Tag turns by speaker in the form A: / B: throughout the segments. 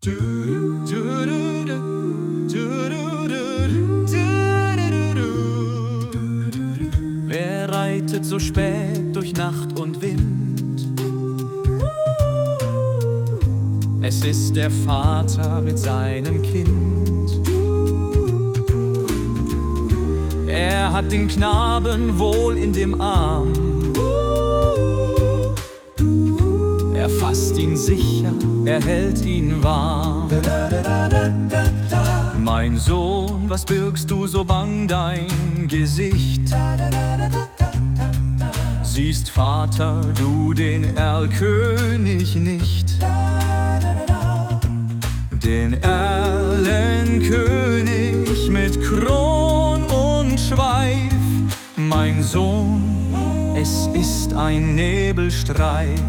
A: Wer reitet so spät durch Nacht und Wind? Es ist der Vater mit seinem Kind. Er hat den Knaben wohl in dem Arm. Er fasst ihn sicher, er hält ihn warm. Mein Sohn, was birgst du so bang dein Gesicht? Siehst, Vater, du den Erlkönig nicht? Den Erlenkönig mit Kron und Schweif. Mein Sohn, es ist ein Nebelstreif.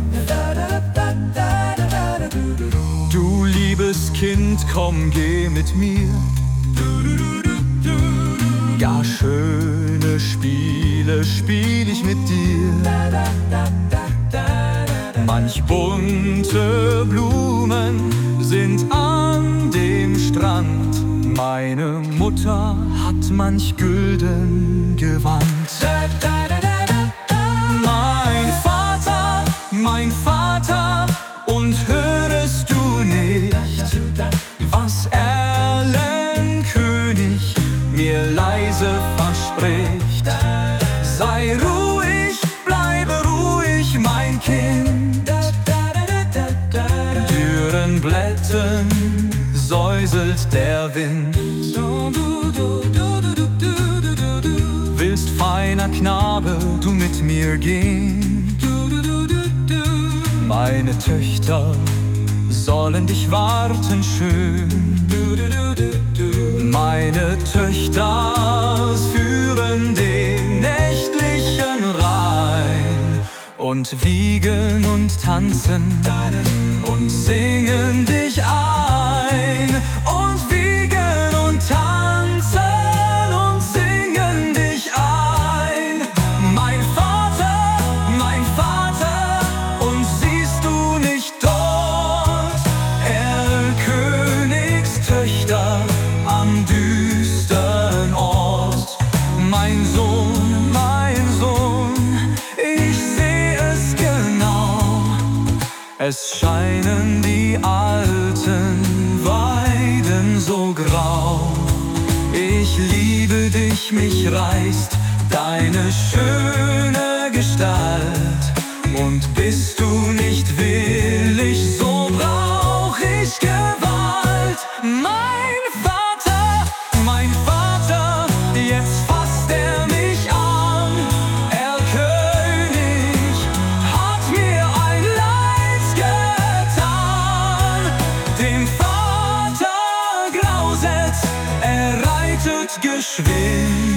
A: Du liebes Kind, komm, geh mit mir. Gar schöne Spiele spiel ich mit dir. Manch bunte Blumen sind an dem Strand. Meine Mutter hat manch gülden Gewand. Mein Vater, und hörest du nicht, was Erlenkönig mir leise verspricht? Sei ruhig, bleibe ruhig, mein Kind. Dürren Blättern säuselt der Wind. Willst, feiner Knabe, du mit mir gehen? Meine Töchter sollen dich warten schön. Meine Töchter führen den nächtlichen Rhein und wiegen und tanzen und singen dich ein. Und wiegen und tanzen und singen dich ein. Mein Vater, und siehst du nicht dort Erlkönigstöchter am düsteren Ort? Mein Sohn, ich seh es genau. Es scheinen die alten Weiden so grau. Ich liebe dich, mich reißt deine schöne Gestalt. Und bist du nicht willig, so brauch ich Gewalt. Mein Vater, jetzt fasst er mich an. Erlkönig hat mir ein Leid getan. Dem Vater grauset, er reitet geschwind.